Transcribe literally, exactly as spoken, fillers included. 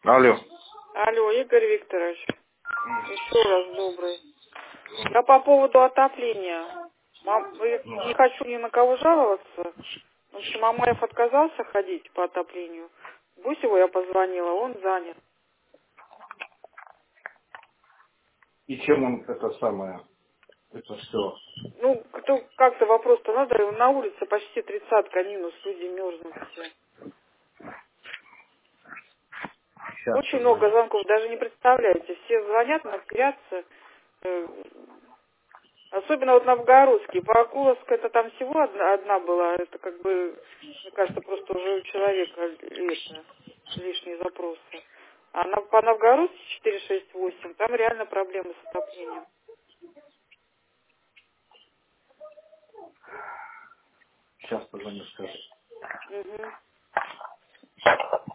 Алло. Алло, Игорь Викторович, еще раз добрый. Я по поводу отопления. Мам, я не хочу ни на кого жаловаться. В общем, Мамаев отказался ходить по отоплению. Гусеву я позвонила, он занят. И чем он это самое, это все? Ну, кто- как-то вопрос-то надо, на улице почти тридцатка минус, люди мерзнут все. Сейчас Очень много позвоню. звонков, даже не представляете. Все звонят, матерятся. Э, Особенно вот Новгородский. По-Акуловску это там всего одна, одна была. Это как бы, мне кажется, просто уже у человека это, лишние запросы. А на, по Новгородске четыре шесть восемь, там реально проблемы с отоплением. Сейчас позвоню, скажу. Угу.